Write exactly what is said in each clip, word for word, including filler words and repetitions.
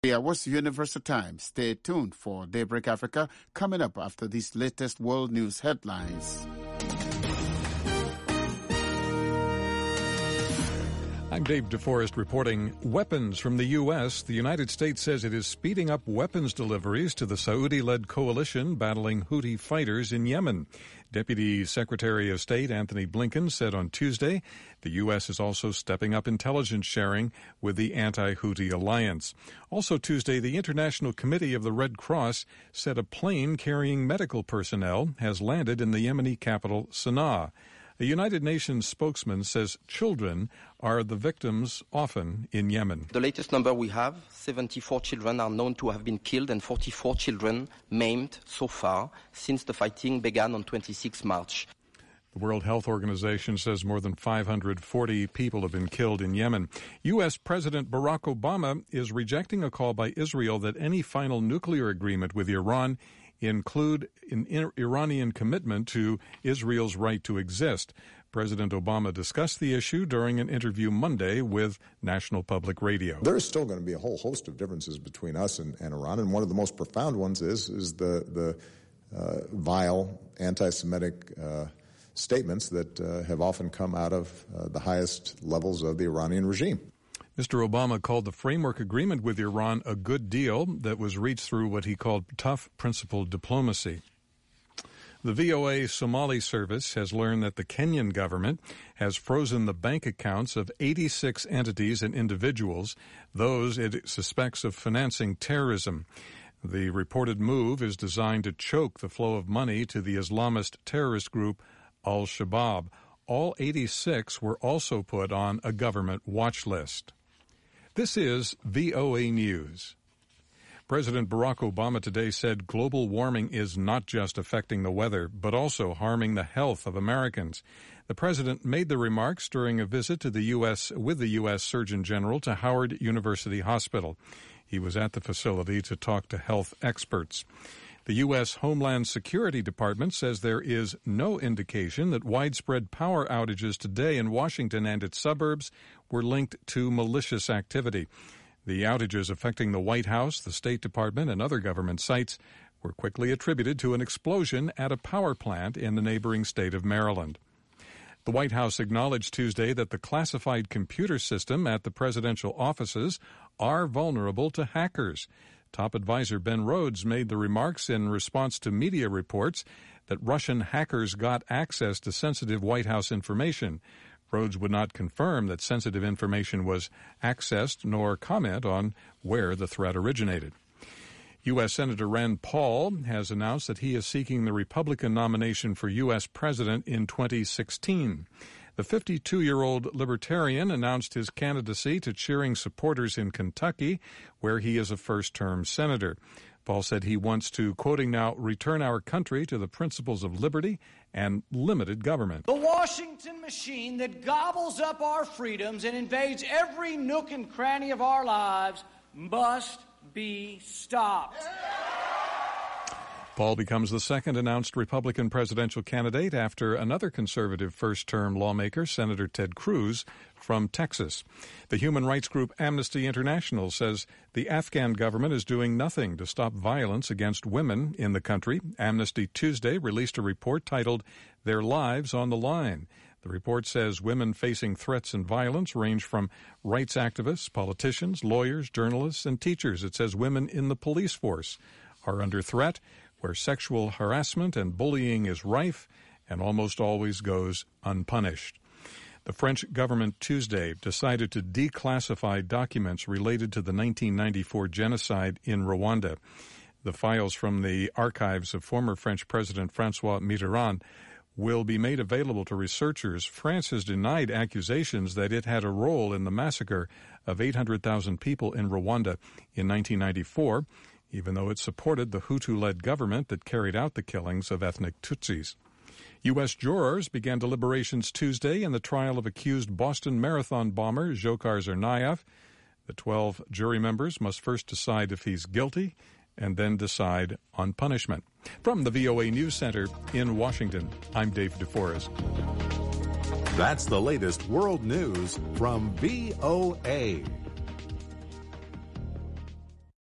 Yeah, what's Universal Time? Stay tuned for Daybreak Africa coming up after these latest world news headlines. I'm Dave DeForest reporting weapons from the U S. The United States says it is speeding up weapons deliveries to the Saudi-led coalition battling Houthi fighters in Yemen. Deputy Secretary of State Anthony Blinken said on Tuesday the U S is also stepping up intelligence sharing with the anti-Houthi alliance. Also Tuesday, the International Committee of the Red Cross said a plane carrying medical personnel has landed in the Yemeni capital, Sana'a. A United Nations spokesman says children are the victims often in Yemen. The latest number we have, seventy-four children are known to have been killed and forty-four children maimed so far since the fighting began on the twenty-sixth of March. The World Health Organization says more than five hundred forty people have been killed in Yemen. U S. President Barack Obama is rejecting a call by Israel that any final nuclear agreement with Iran include an Iranian commitment to Israel's right to exist. President Obama discussed the issue during an interview Monday with National Public Radio. There is still going to be a whole host of differences between us and, and Iran, and one of the most profound ones is is the the uh, vile anti-Semitic uh, statements that uh, have often come out of uh, the highest levels of the Iranian regime. Mister Obama called the framework agreement with Iran a good deal that was reached through what he called tough principled diplomacy. The V O A Somali service has learned that the Kenyan government has frozen the bank accounts of eighty-six entities and individuals, those it suspects of financing terrorism. The reported move is designed to choke the flow of money to the Islamist terrorist group Al-Shabaab. All eighty-six were also put on a government watch list. This is V O A News. President Barack Obama today said global warming is not just affecting the weather, but also harming the health of Americans. The president made the remarks during a visit to the U S with the U S. Surgeon General to Howard University Hospital. He was at the facility to talk to health experts. The U S. Homeland Security Department says there is no indication that widespread power outages today in Washington and its suburbs were linked to malicious activity. The outages affecting the White House, the State Department, and other government sites were quickly attributed to an explosion at a power plant in the neighboring state of Maryland. The White House acknowledged Tuesday that the classified computer system at the presidential offices are vulnerable to hackers. Top advisor Ben Rhodes made the remarks in response to media reports that Russian hackers got access to sensitive White House information. Rhodes would not confirm that sensitive information was accessed nor comment on where the threat originated. U S. Senator Rand Paul has announced that he is seeking the Republican nomination for U S president in twenty sixteen. The fifty-two-year-old libertarian announced his candidacy to cheering supporters in Kentucky, where he is a first-term senator. Paul said he wants to, quoting now, return our country to the principles of liberty and limited government. The Washington machine that gobbles up our freedoms and invades every nook and cranny of our lives must be stopped. Paul becomes the second announced Republican presidential candidate after another conservative first-term lawmaker, Senator Ted Cruz, from Texas. The human rights group Amnesty International says the Afghan government is doing nothing to stop violence against women in the country. Amnesty Tuesday released a report titled Their Lives on the Line. The report says women facing threats and violence range from rights activists, politicians, lawyers, journalists, and teachers. It says women in the police force are under threat, where sexual harassment and bullying is rife and almost always goes unpunished. The French government Tuesday decided to declassify documents related to the nineteen ninety-four genocide in Rwanda. The files from the archives of former French President François Mitterrand will be made available to researchers. France has denied accusations that it had a role in the massacre of eight hundred thousand people in Rwanda in nineteen ninety-four, even though it supported the Hutu-led government that carried out the killings of ethnic Tutsis. U S jurors began deliberations Tuesday in the trial of accused Boston Marathon bomber Dzhokhar Tsarnaev. The twelve jury members must first decide if he's guilty and then decide on punishment. From the V O A News Center in Washington, I'm Dave DeForest. That's the latest world news from V O A.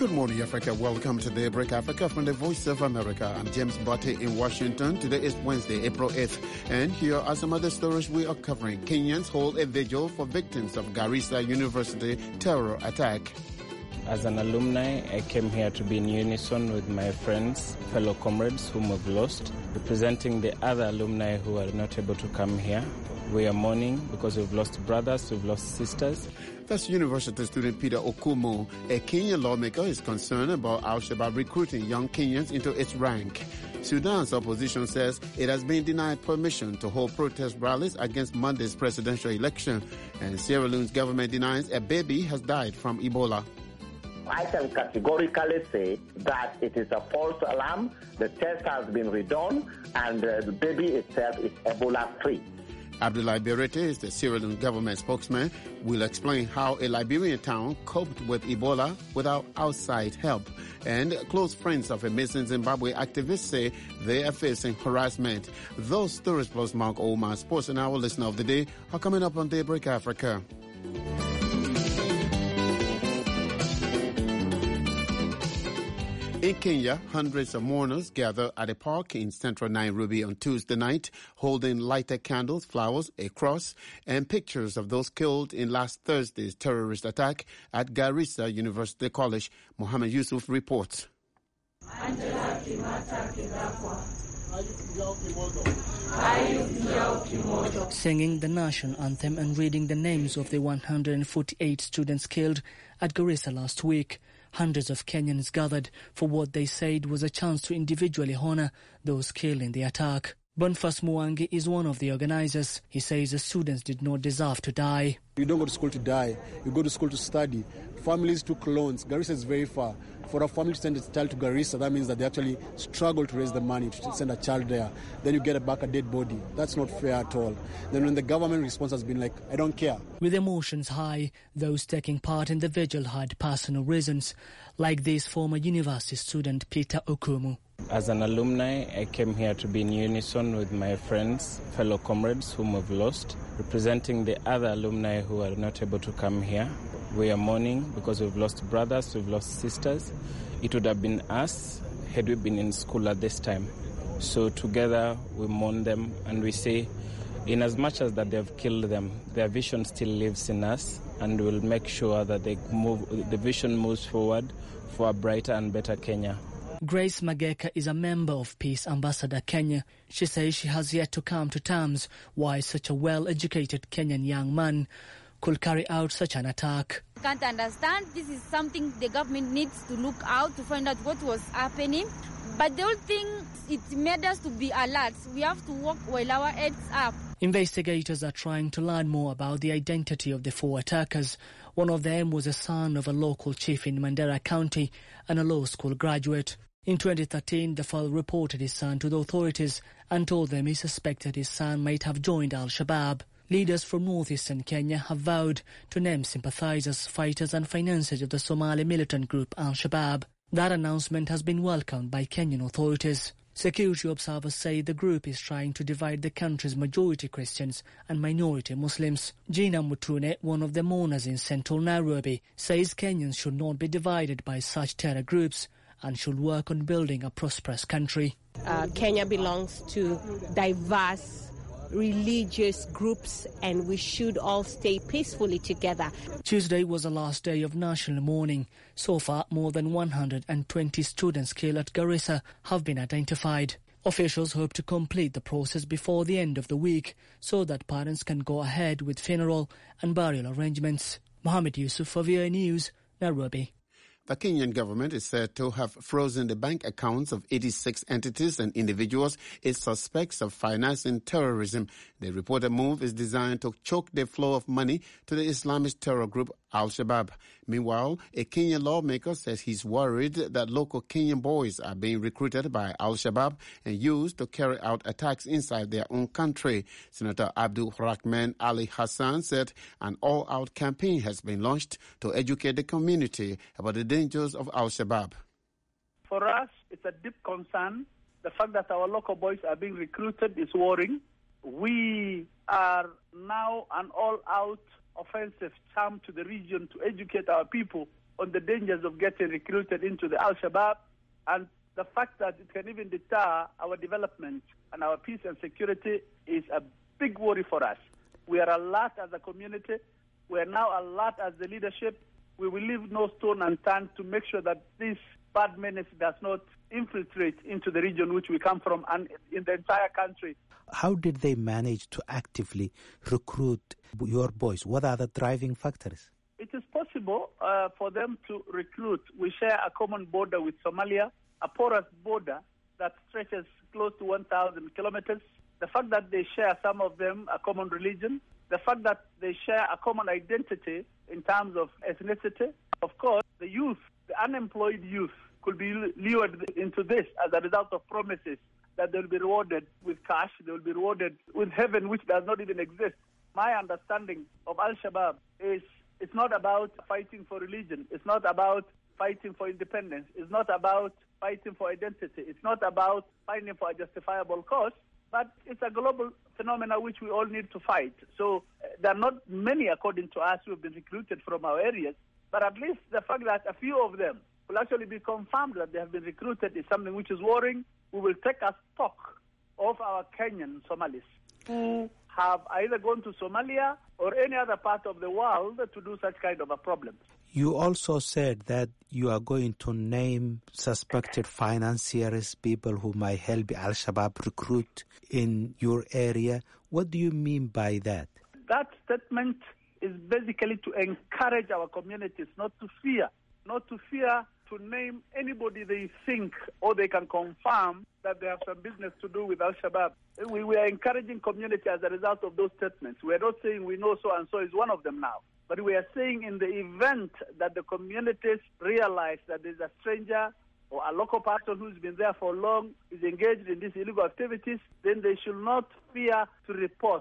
Good morning, Africa. Welcome to Daybreak Africa from the Voice of America. I'm James Botte in Washington. Today is Wednesday, April eighth. And here are some other stories we are covering. Kenyans hold a vigil for victims of Garissa University terror attack. As an alumni, I came here to be in unison with my friends, fellow comrades whom we've lost, representing the other alumni who are not able to come here. We are mourning because we've lost brothers, we've lost sisters. That's university student Peter Okumu. A Kenyan lawmaker is concerned about Al-Shabaab recruiting young Kenyans into its rank. Sudan's opposition says it has been denied permission to hold protest rallies against Monday's presidential election. And Sierra Leone's government denies a baby has died from Ebola. I can categorically say that it is a false alarm. The test has been redone, and uh, the baby itself is Ebola-free. Abdoulaye Berete is the Sierra Leone government spokesman. Will explain how a Liberian town coped with Ebola without outside help. And close friends of a missing Zimbabwe activist say they are facing harassment. Those stories plus Mark Oman, sports and our listener of the day, are coming up on Daybreak Africa. In Kenya, hundreds of mourners gather at a park in central Nairobi on Tuesday night, holding lighted candles, flowers, a cross, and pictures of those killed in last Thursday's terrorist attack at Garissa University College. Mohammed Yusuf reports. Singing the national anthem and reading the names of the one hundred forty-eight students killed at Garissa last week, hundreds of Kenyans gathered for what they said was a chance to individually honor those killed in the attack. Boniface Mwangi is one of the organizers. He says the students did not deserve to die. You don't go to school to die. You go to school to study. Families took loans. Garissa is very far. For a family to send a child to Garissa, that means that they actually struggle to raise the money to send a child there. Then you get back a dead body. That's not fair at all. Then when the government response has been like, I don't care. With emotions high, those taking part in the vigil had personal reasons, like this former university student Peter Okumu. As an alumni, I came here to be in unison with my friends, fellow comrades whom we've lost, representing the other alumni who are not able to come here. We are mourning because we've lost brothers, we've lost sisters. It would have been us had we been in school at this time. So together we mourn them and we say, in as much as that they have killed them, their vision still lives in us, and we'll make sure that they move, the vision moves forward for a brighter and better Kenya. Grace Mageka is a member of Peace Ambassador Kenya. She says she has yet to come to terms why such a well-educated Kenyan young man could carry out such an attack. I can't understand. This is something the government needs to look out to find out what was happening. But the whole thing, it made us to be alert. We have to walk while our heads up. Investigators are trying to learn more about the identity of the four attackers. One of them was a son of a local chief in Mandera County and a law school graduate. In twenty thirteen, the father reported his son to the authorities and told them he suspected his son might have joined Al-Shabaab. Leaders from northeastern Kenya have vowed to name sympathizers, fighters and financiers of the Somali militant group Al-Shabaab. That announcement has been welcomed by Kenyan authorities. Security observers say the group is trying to divide the country's majority Christians and minority Muslims. Gina Mutune, one of the mourners in central Nairobi, says Kenyans should not be divided by such terror groups and should work on building a prosperous country. Uh, Kenya belongs to diverse religious groups and we should all stay peacefully together. Tuesday was the last day of national mourning. So far, more than one hundred twenty students killed at Garissa have been identified. Officials hope to complete the process before the end of the week so that parents can go ahead with funeral and burial arrangements. Mohammed Yusuf for V O A News, Nairobi. The Kenyan government is said to have frozen the bank accounts of eighty-six entities and individuals it suspects of financing terrorism. The reported move is designed to choke the flow of money to the Islamist terror group Al-Shabaab. Meanwhile, a Kenyan lawmaker says he's worried that local Kenyan boys are being recruited by Al-Shabaab and used to carry out attacks inside their own country. Senator Abdul Rahman Ali Hassan said an all-out campaign has been launched to educate the community about the dangers of Al-Shabaab. For us, it's a deep concern. The fact that our local boys are being recruited is worrying. We are now an all-out offensive charm to the region to educate our people on the dangers of getting recruited into the Al-Shabaab, and the fact that it can even deter our development and our peace and security is a big worry for us. We are alert as a community. We are now alert as the leadership. We will leave no stone unturned to make sure that this bad menace does not infiltrate into the region which we come from and in the entire country. How did they manage to actively recruit your boys? What are the driving factors? It is possible uh, for them to recruit. We share a common border with Somalia, a porous border that stretches close to one thousand kilometers. The fact that they share, some of them, a common religion, the fact that they share a common identity in terms of ethnicity. Of course, the youth, the unemployed youth, could be lured into this as a result of promises that they'll be rewarded with cash, they'll be rewarded with heaven, which does not even exist. My understanding of Al-Shabaab is it's not about fighting for religion. It's not about fighting for independence. It's not about fighting for identity. It's not about fighting for a justifiable cause, but it's a global phenomenon which we all need to fight. So uh, there are not many, according to us, who have been recruited from our areas, but at least the fact that a few of them will actually be confirmed that they have been recruited is something which is worrying. We will take a stock of our Kenyan Somalis who have either gone to Somalia or any other part of the world to do such kind of a problem. You also said that you are going to name suspected financiers, people who might help Al-Shabaab recruit in your area. What do you mean by that? That statement is basically to encourage our communities not to fear, not to fear to name anybody they think or they can confirm that they have some business to do with Al-Shabaab. We, we are encouraging community as a result of those statements. We are not saying we know so-and-so is one of them now. But we are saying in the event that the communities realize that there's a stranger or a local person who's been there for long is engaged in these illegal activities, then they should not fear to report.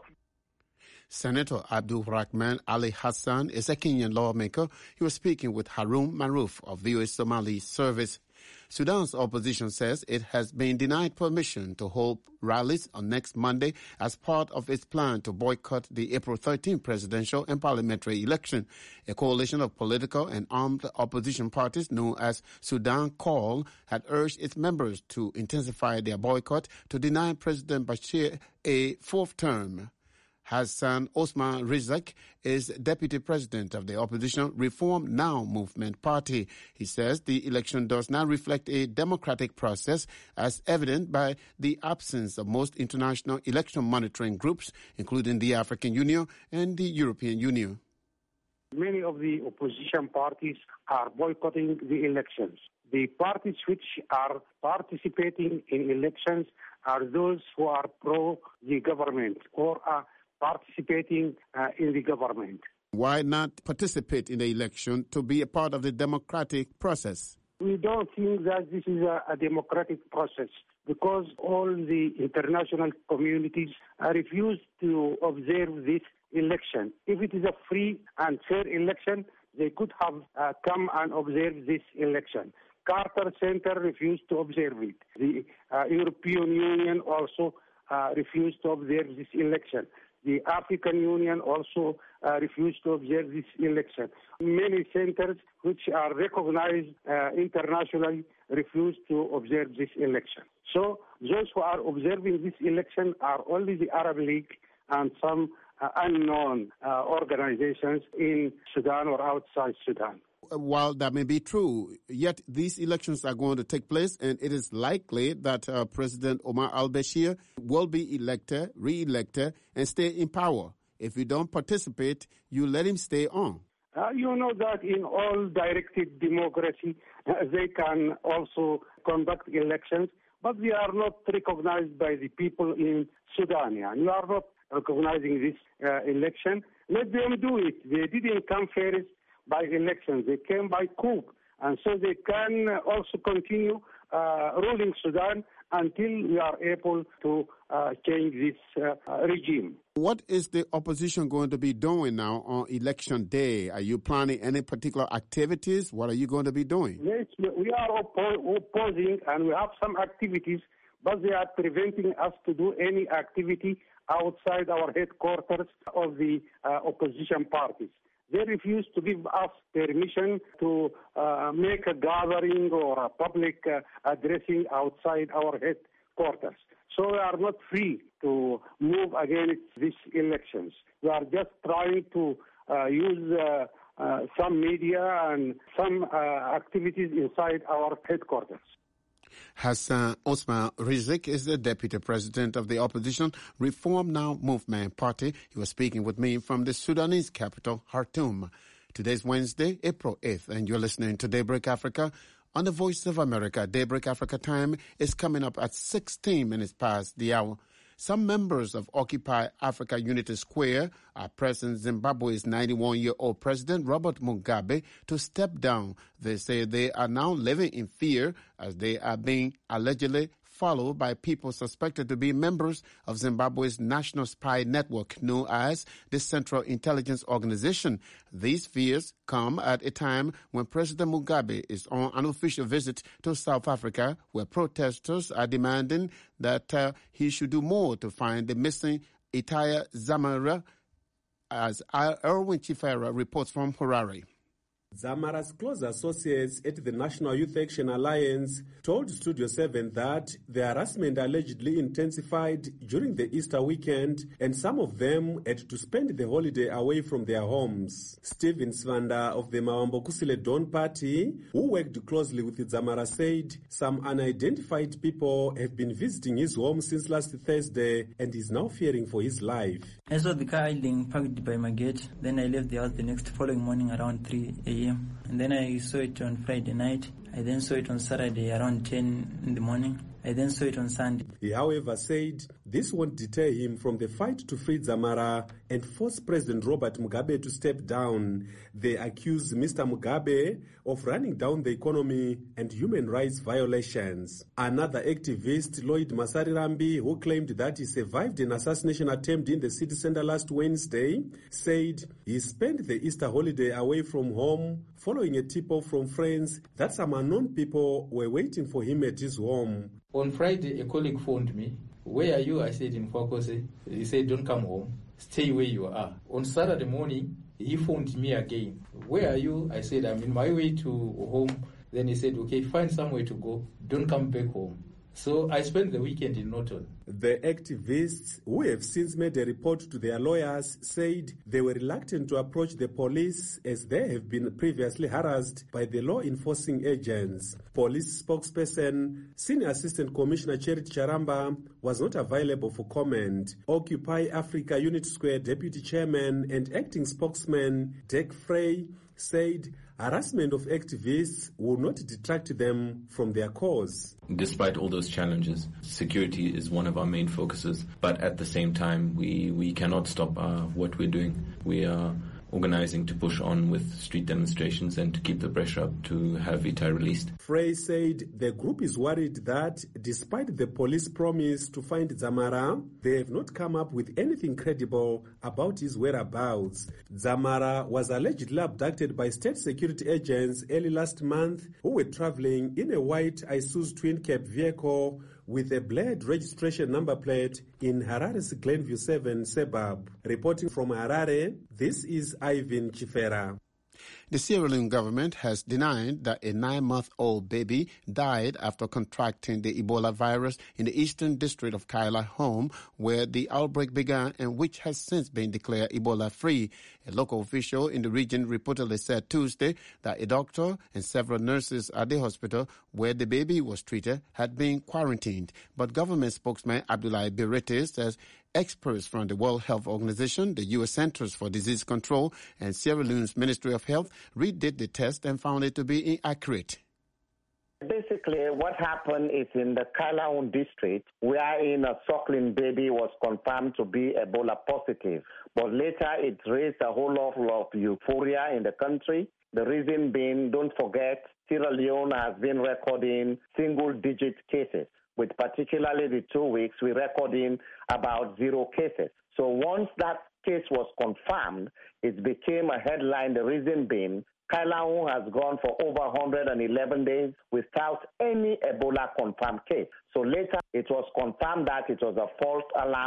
Senator Abdul Rahman Ali Hassan is a Kenyan lawmaker. He was speaking with Harun Maruf of V O A Somali Service. Sudan's opposition says it has been denied permission to hold rallies on next Monday as part of its plan to boycott the April thirteenth presidential and parliamentary election. A coalition of political and armed opposition parties known as Sudan Call had urged its members to intensify their boycott to deny President Bashir a fourth term. Hassan Osman Rizak is deputy president of the opposition Reform Now movement party. He says the election does not reflect a democratic process as evident by the absence of most international election monitoring groups, including the African Union and the European Union. Many of the opposition parties are boycotting the elections. The parties which are participating in elections are those who are pro the government or are participating uh, in the government. Why not participate in the election to be a part of the democratic process? We don't think that this is a, a democratic process because all the international communities are refused to observe this election. If it is a free and fair election, they could have uh, come and observe this election. Carter Center refused to observe it. The uh, European Union also uh, refused to observe this election. The African Union also uh, refused to observe this election. Many centers which are recognized uh, internationally refused to observe this election. So those who are observing this election are only the Arab League and some uh, unknown uh, organizations in Sudan or outside Sudan. While that may be true, yet these elections are going to take place, and it is likely that uh, President Omar al-Bashir will be elected, re-elected, and stay in power. If you don't participate, you let him stay on. Uh, you know that in all directed democracy, uh, they can also conduct elections, but they are not recognized by the people in Sudan. And you are not recognizing this uh, election. Let them do it. They didn't come first by elections. They came by coup. And so they can also continue uh, ruling Sudan until we are able to uh, change this uh, regime. What is the opposition going to be doing now on election day? Are you planning any particular activities? What are you going to be doing? Yes, we are oppo- opposing and we have some activities, but they are preventing us to do any activity outside our headquarters of the uh, opposition parties. They refuse to give us permission to uh, make a gathering or a public uh, addressing outside our headquarters. So we are not free to move against these elections. We are just trying to uh, use uh, uh, some media and some uh, activities inside our headquarters. Hassan Osman Rizik is the deputy president of the opposition Reform Now Movement Party. He was speaking with me from the Sudanese capital, Khartoum. Today's Wednesday, April eighth, and you're listening to Daybreak Africa on the Voice of America. Daybreak Africa time is coming up at sixteen minutes past the hour. Some members of Occupy Africa Unity Square are pressing Zimbabwe's ninety-one-year-old President Robert Mugabe to step down. They say they are now living in fear as they are being allegedly followed by people suspected to be members of Zimbabwe's national spy network known as the Central Intelligence Organization. These fears come at a time when President Mugabe is on an official visit to South Africa, where protesters are demanding that uh, he should do more to find the missing Itaya Zamara, as Erwin Chifera reports from Harare. Zamara's close associates at the National Youth Action Alliance told Studio seven that the harassment allegedly intensified during the Easter weekend, and some of them had to spend the holiday away from their homes. Stephen Svanda of the Mawambokusile Dawn Party, who worked closely with Zamara, said some unidentified people have been visiting his home since last Thursday and is now fearing for his life. I saw the car idling parked by my gate. Then I left the house the next following morning around three a.m. And then I saw it on Friday night. I then saw it on Saturday around ten in the morning. I then saw it on Sunday. He, however, said this won't deter him from the fight to free Zamara and force President Robert Mugabe to step down. They accuse Mister Mugabe of running down the economy and human rights violations. Another activist, Lloyd Masarirambi, who claimed that he survived an assassination attempt in the city center last Wednesday, said he spent the Easter holiday away from home following a tip-off from friends that some unknown people were waiting for him at his home. On Friday, a colleague phoned me. Where are you? I said in Kwakose. He said, don't come home. Stay where you are. On Saturday morning, he phoned me again. Where are you? I said, I'm in my way to home. Then he said, okay, find somewhere to go. Don't come back home. So I spent the weekend in Norton. The activists, who have since made a report to their lawyers, said they were reluctant to approach the police as they have been previously harassed by the law enforcing agents. Police spokesperson, Senior Assistant Commissioner Charity Charamba, was not available for comment. Occupy Africa Unity Square Deputy Chairman and Acting Spokesman Dirk Frey said harassment of activists will not detract them from their cause. Despite all those challenges, security is one of our main focuses. But at the same time, we, we cannot stop uh, what we're doing. We are organizing to push on with street demonstrations and to keep the pressure up to have Ittai released. Frey said the group is worried that despite the police promise to find Zamara, they have not come up with anything credible about his whereabouts. Zamara was allegedly abducted by state security agents early last month who were traveling in a white Isuzu twin-cab vehicle with a Blade registration number plate in Harare's Glenview seven suburb. Reporting from Harare, this is Ivan Chifera. The Sierra Leone government has denied that a nine-month-old baby died after contracting the Ebola virus in the eastern district of Kaila home, where the outbreak began and which has since been declared Ebola-free. A local official in the region reportedly said Tuesday that a doctor and several nurses at the hospital where the baby was treated had been quarantined. But government spokesman Abdoulaye Birete says experts from the World Health Organization, the U S Centers for Disease Control, and Sierra Leone's Ministry of Health redid the test and found it to be inaccurate. Basically, what happened is in the Kalaun district, wherein a suckling baby was confirmed to be Ebola positive. But later, it raised a whole lot of euphoria in the country. The reason being, don't forget, Sierra Leone has been recording single-digit cases. With particularly the two weeks, we're recording about zero cases. So once that case was confirmed, it became a headline, the reason being, Kailaun has gone for over one hundred eleven days without any Ebola confirmed case. So later, it was confirmed that it was a false alarm.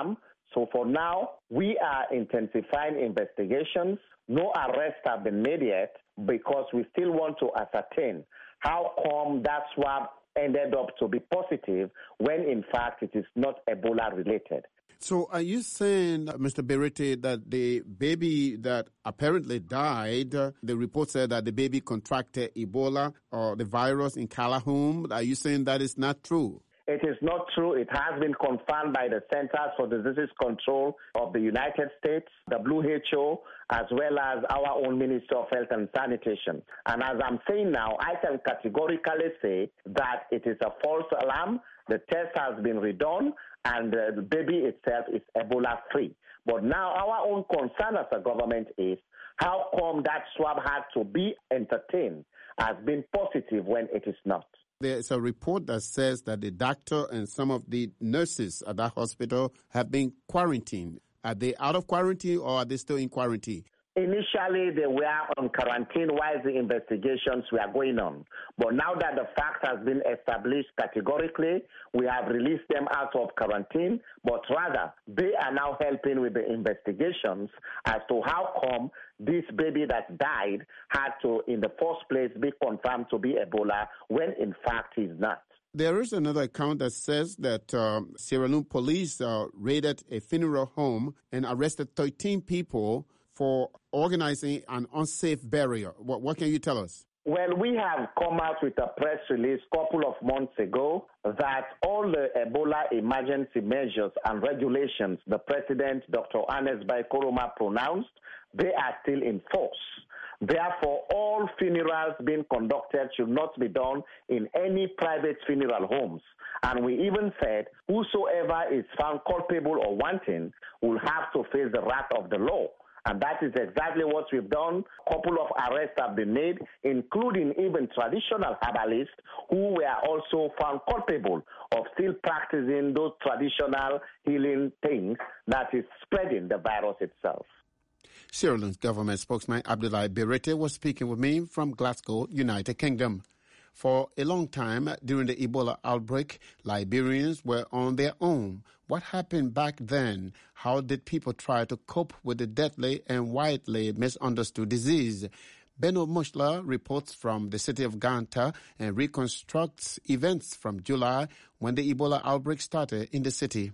So for now, we are intensifying investigations. No arrests have been made yet because we still want to ascertain how come that swab ended up to be positive when in fact it is not Ebola related. So are you saying, Mister Berete, that the baby that apparently died, uh, the report said that the baby contracted Ebola or the virus in Kalahum? Are you saying that is not true? It is not true. It has been confirmed by the Centers for Disease Control of the United States, W H O, as well as our own Ministry of Health and Sanitation. And as I'm saying now, I can categorically say that it is a false alarm. The test has been redone, and uh, the baby itself is Ebola-free. But now our own concern as a government is how come that swab had to be entertained as being positive when it is not. There's a report that says that the doctor and some of the nurses at that hospital have been quarantined. Are they out of quarantine or are they still in quarantine? Initially, they were on quarantine while the investigations were going on. But now that the fact has been established categorically, we have released them out of quarantine, but rather they are now helping with the investigations as to how come this baby that died had to, in the first place, be confirmed to be Ebola when in fact he's not. There is another account that says that um, Sierra Leone police uh, raided a funeral home and arrested thirteen people for organizing an unsafe burial. What, what can you tell us? Well, we have come out with a press release a couple of months ago that all the Ebola emergency measures and regulations the President, Doctor Ernest Bai Koroma, pronounced, they are still in force. Therefore, all funerals being conducted should not be done in any private funeral homes. And we even said whosoever is found culpable or wanting will have to face the wrath of the law. And that is exactly what we've done. A couple of arrests have been made, including even traditional herbalists who were also found culpable of still practicing those traditional healing things that is spreading the virus itself. Sierra Leone's government spokesman Abdoulaye Berete was speaking with me from Glasgow, United Kingdom. For a long time during the Ebola outbreak, Liberians were on their own. What happened back then? How did people try to cope with the deadly and widely misunderstood disease? Benno Mushla reports from the city of Ganta and reconstructs events from July when the Ebola outbreak started in the city.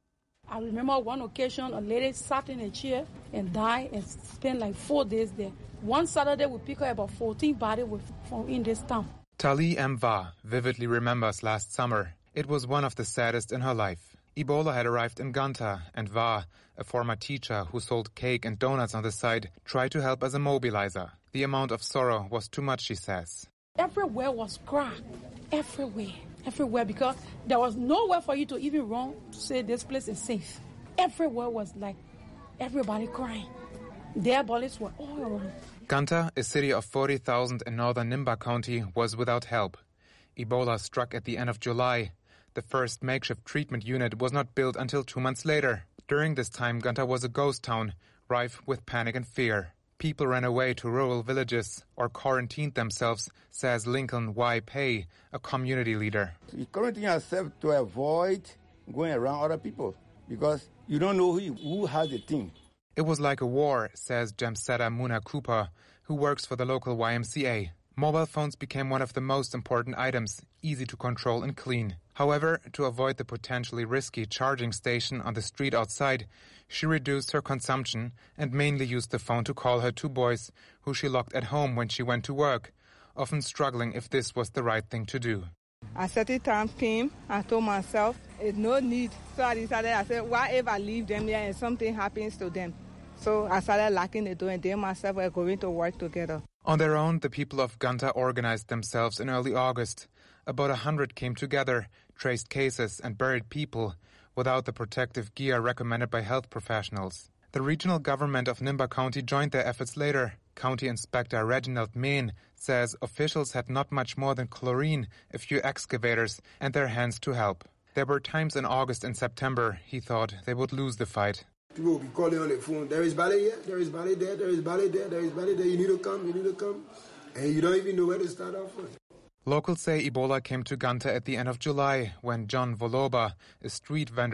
I remember one occasion a lady sat in a chair and died and spent like four days there. One Saturday we picked up about fourteen bodies from in this town. Tali Mva vividly remembers last summer. It was one of the saddest in her life. Ebola had arrived in Ganta, and Va, a former teacher who sold cake and donuts on the side, tried to help as a mobilizer. The amount of sorrow was too much, she says. Everywhere was cracked. Everywhere. Everywhere, because there was nowhere for you to even run to say this place is safe. Everywhere was like everybody crying. Their bodies were all around. Ganta, a city of forty thousand in northern Nimba County, was without help. Ebola struck at the end of July. The first makeshift treatment unit was not built until two months later. During this time, Ganta was a ghost town, rife with panic and fear. People ran away to rural villages or quarantined themselves, says Lincoln Y. Pay, a community leader. We quarantine ourselves to avoid going around other people because you don't know who, who has the thing. It was like a war, says Jamseda Muna Cooper, who works for the local Y M C A. Mobile phones became one of the most important items, easy to control and clean. However, to avoid the potentially risky charging station on the street outside, she reduced her consumption and mainly used the phone to call her two boys, who she locked at home when she went to work, often struggling if this was the right thing to do. A certain time came, I told myself, it's no need. So I decided, I said, why if I leave them here and something happens to them? So I started locking the door and they and myself were going to work together. On their own, the people of Ganta organized themselves in early August. About a hundred came together, traced cases and buried people without the protective gear recommended by health professionals. The regional government of Nimba County joined their efforts later. County Inspector Reginald Main says officials had not much more than chlorine, a few excavators, and their hands to help. There were times in August and September he thought they would lose the fight. People will be calling on the phone, there is ballet here, there is ballet there, there is ballet there, there is ballet there, you need to come, you need to come. And you don't even know where to start off with. Locals say Ebola came to Ganta at the end of July when John Voloba, a street vendor,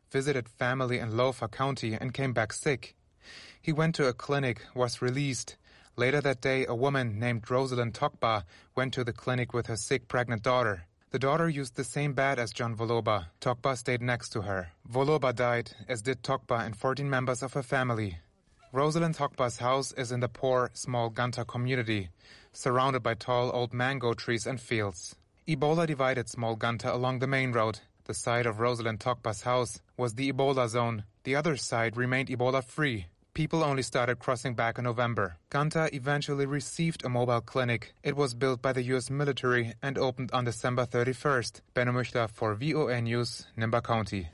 visited family in Lofa County and came back sick. He went to a clinic, was released. Later that day, a woman named Rosalind Tokpa went to the clinic with her sick pregnant daughter. The daughter used the same bed as John Voloba. Tokpa stayed next to her. Voloba died, as did Tokpa and fourteen members of her family. Rosalind Tokpa's house is in the poor, small Ganta community, surrounded by tall old mango trees and fields. Ebola divided small Ganta along the main road. The side of Rosalind Tokpa's house was the Ebola zone. The other side remained Ebola-free. People only started crossing back in November. Ganta eventually received a mobile clinic. It was built by the U S military and opened on December thirty-first. Benno Müchler for V O A News, Nimba County.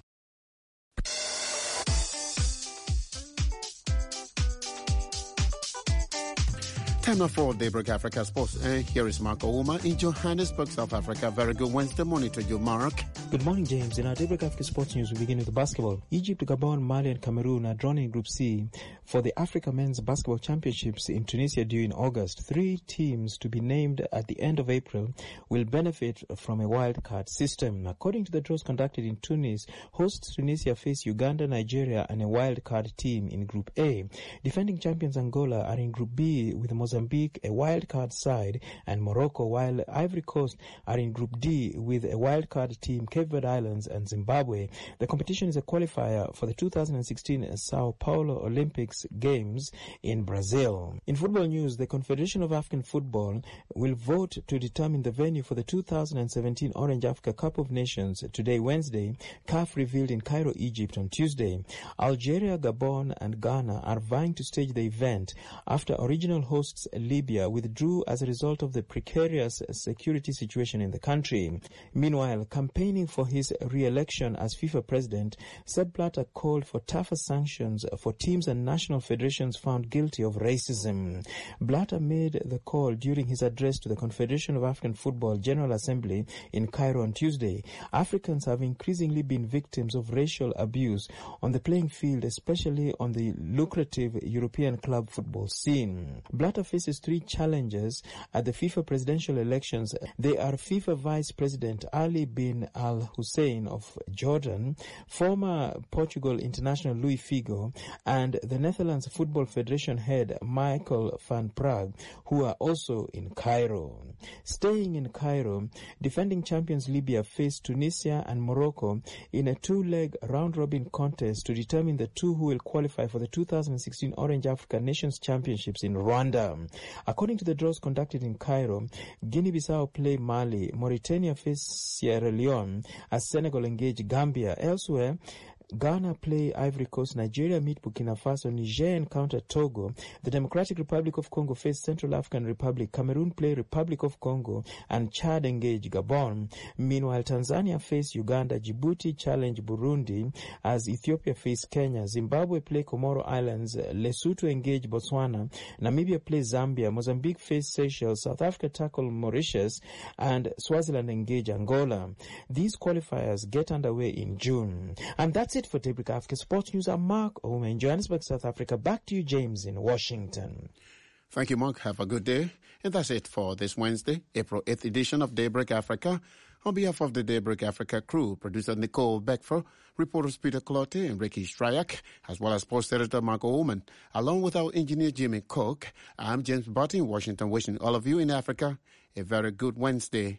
Time now for Daybreak Africa Sports. And here is Mark Ouma in Johannesburg, South Africa. Very good Wednesday morning to you, Mark. Good morning, James. In our Daybreak Africa Sports News, we begin with the basketball. Egypt, Gabon, Mali and Cameroon are drawn in Group C for the Africa Men's Basketball Championships in Tunisia due in August. Three teams to be named at the end of April will benefit from a wildcard system. According to the draws conducted in Tunis, hosts Tunisia face Uganda, Nigeria and a wildcard team in Group A. Defending champions Angola are in Group B with Mozambique, a wildcard side, and Morocco, while Ivory Coast are in Group D with a wildcard team, Cape Verde Islands and Zimbabwe. The competition is a qualifier for the two thousand sixteen Sao Paulo Olympics Games in Brazil. In football news, the Confederation of African Football will vote to determine the venue for the two thousand seventeen Orange Africa Cup of Nations today, Wednesday. C A F revealed in Cairo, Egypt on Tuesday. Algeria, Gabon and Ghana are vying to stage the event after original hosts Libya withdrew as a result of the precarious security situation in the country. Meanwhile, campaigning for his re-election as FIFA president, Sepp Blatter called for tougher sanctions for teams and national federations found guilty of racism. Blatter made the call during his address to the Confederation of African Football General Assembly in Cairo on Tuesday. Africans have increasingly been victims of racial abuse on the playing field, especially on the lucrative European club football scene. Blatter faces three challenges at the FIFA presidential elections. They are FIFA Vice President Ali bin Al Hussein of Jordan, former Portugal international Luis Figo, and the Netherlands Football Federation head Michael van Praag, who are also in Cairo. Staying in Cairo, defending champions Libya face Tunisia and Morocco in a two-leg round-robin contest to determine the two who will qualify for the two thousand sixteen Orange Africa Nations Championships in Rwanda. According to the draws conducted in Cairo, Guinea-Bissau play Mali, Mauritania face Sierra Leone as Senegal engage Gambia. Elsewhere, Ghana play Ivory Coast, Nigeria meet Burkina Faso, Niger encounter Togo, the Democratic Republic of Congo face Central African Republic, Cameroon play Republic of Congo, and Chad engage Gabon. Meanwhile, Tanzania face Uganda, Djibouti challenge Burundi as Ethiopia face Kenya, Zimbabwe play Comoro Islands, Lesotho engage Botswana, Namibia play Zambia, Mozambique face Seychelles, South Africa tackle Mauritius, and Swaziland engage Angola. These qualifiers get underway in June. And that's it for Daybreak Africa Sports News. I'm Mark Ouma in Johannesburg, South Africa. Back to you, James, in Washington. Thank you, Mark. Have a good day. And that's it for this Wednesday, April eighth edition of Daybreak Africa. On behalf of the Daybreak Africa crew, producer Nicole Beckford, reporters Peter Clotte and Ricky Stryak, as well as sports editor Mark Oman, along with our engineer Jimmy Cook, I'm James Barton in Washington, wishing all of you in Africa a very good Wednesday.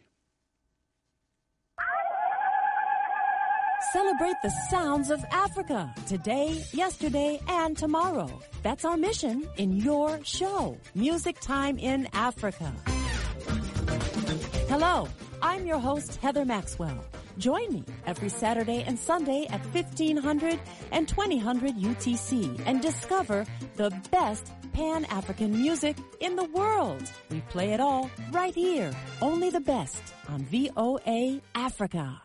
Celebrate the sounds of Africa today, yesterday, and tomorrow. That's our mission in your show, Music Time in Africa. Hello, I'm your host, Heather Maxwell. Join me every Saturday and Sunday at fifteen hundred and twenty hundred U T C and discover the best Pan-African music in the world. We play it all right here, only the best on V O A Africa.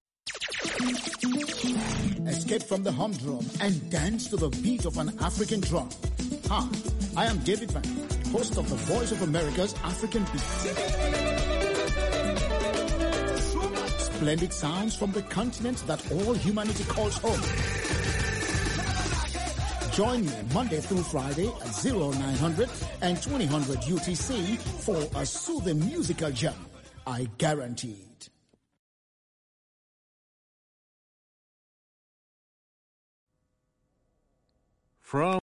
Escape from the humdrum and dance to the beat of an African drum. Hi, I am David Van, host of the Voice of America's African Beat. Splendid sounds from the continent that all humanity calls home. Join me Monday through Friday at oh nine hundred and twenty hundred U T C for a soothing musical jam. I guarantee. From